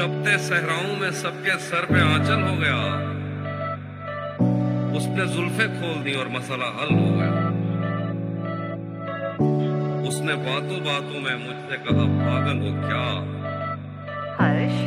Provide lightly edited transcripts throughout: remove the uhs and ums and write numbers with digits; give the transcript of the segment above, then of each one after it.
तपते सहराओं में सबके सर पे आंचल हो गया। उसने जुल्फे खोल दी और मसला हल हो गया। उसने बातों बातों में मुझसे कहा पागल हो क्या। हर्ष,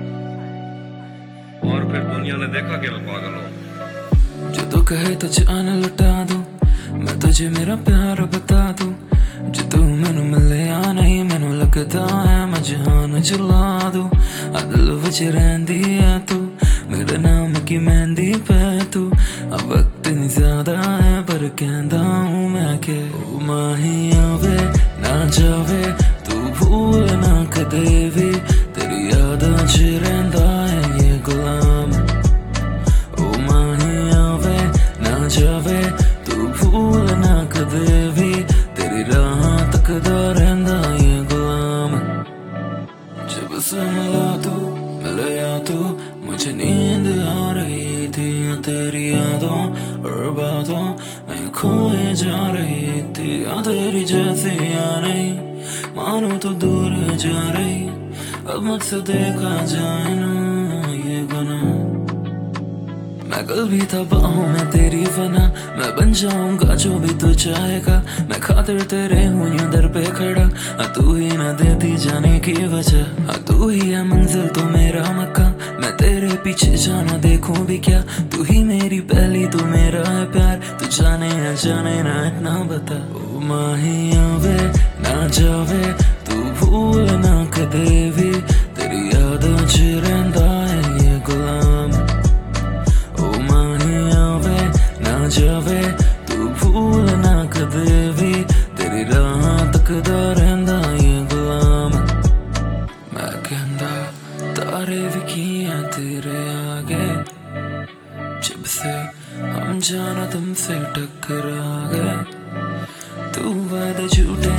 और फिर दुनिया ने देखा कि मैं पागल हूँ। जो तू कहे तो जान लुटा दूं, मैं तुझे मेरा प्यार बता दूं। जो तू मैनू मिले या नहीं, मैनू लगदा है मैं जहान जला दूं। आ दिल विच रहिंदी है तू, मेरे नाम की मेहंदी पे तू। अब वक्त नहीं ज्यादा है पर कहंदा हूं मैं के ओ माही आवे ना जावे, तू भूल ना कदे भी। तेरी यादां च रहिंदा है ये गुलाम। ओ माही आवे ना जावे, तू भूल ना कदे भी। तेरी राह तकदा रहिंदा ये गुलाम। जब से मिला तू मिलया तू, मुझे नींद आ रही थी। तेरी यादों और बातों में खोए जा रही थी। तेरी जैसी या नहीं, मानो तो दूर जा रही। अब मुझसे देखा जाए ना ये गुनाह। मैं कल भी था बाहों में तेरी फना, मैं बन जाऊंगा जो भी तू चाहेगा। मैं खातिर तेरे हूँ यूं दर पे खड़ा, तू ही ना देती जाने की वजह। तू ही है मंजिल तो मेरा मक्का, मैं तेरे पीछे जाना देखूं भी क्या। तू ही मेरी पहली, तू मेरा है प्यार। तू जाने या जाने ना इतना बता। ओ माही आवे ना जावे, तू भूल ना कदे भी। तेरी यादां च रहिंदा है ये गुलाम। जावे तू भूल ना कदे भी। तेरी राह तकदा रहिंदा ये गुलाम। मैं कहंदा तारे भी किए तेरे आगे, जब से हम जाना तुमसे टकरा गए। तू वादे झूठे